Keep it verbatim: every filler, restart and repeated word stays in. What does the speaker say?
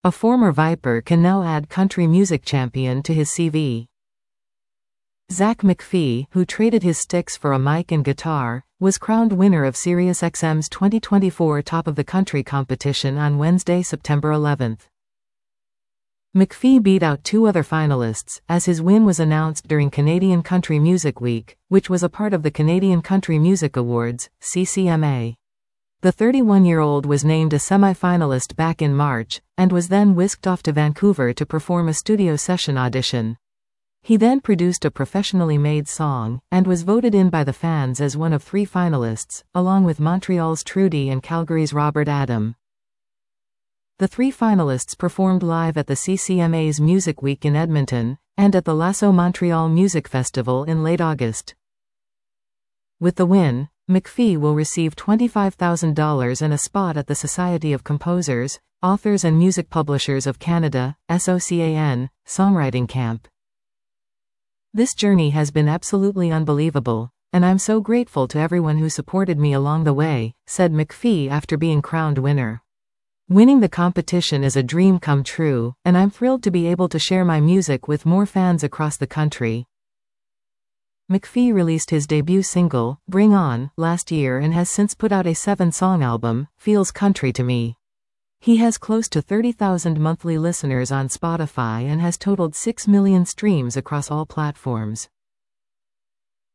A former Viper can now add country music champion to his C V. Zach McPhee, who traded his sticks for a mic and guitar, was crowned winner of SiriusXM's twenty twenty-four Top of the Country competition on Wednesday, September eleventh. McPhee beat out two other finalists, as his win was announced during Canadian Country Music Week, which was a part of the Canadian Country Music Awards, C C M A. The thirty-one-year-old was named a semi-finalist back in March, and was then whisked off to Vancouver to perform a studio session audition. He then produced a professionally made song, and was voted in by the fans as one of three finalists, along with Montreal's Trudy and Calgary's Robert Adam. The three finalists performed live at the C C M A's Music Week in Edmonton, and at the Lasso Montreal Music Festival in late August. With the win, McPhee will receive twenty-five thousand dollars and a spot at the Society of Composers, Authors and Music Publishers of Canada, S O C A N, Songwriting Camp. This journey has been absolutely unbelievable, and I'm so grateful to everyone who supported me along the way, said McPhee after being crowned winner. Winning the competition is a dream come true, and I'm thrilled to be able to share my music with more fans across the country. McPhee released his debut single, Bring On, last year and has since put out a seven-song album, Feels Country to Me. He has close to thirty thousand monthly listeners on Spotify and has totaled six million streams across all platforms.